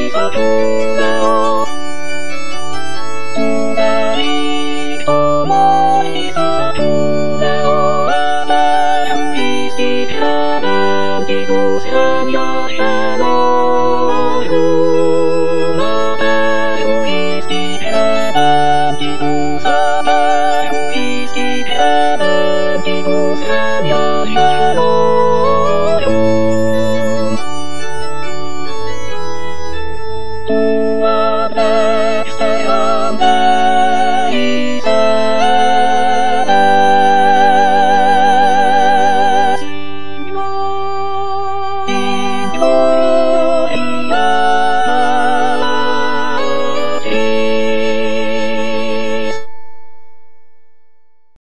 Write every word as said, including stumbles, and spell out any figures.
어디서 돌아오 두 다리 더 멀리서 돌아오 바람 비시 편한 이곳에 하며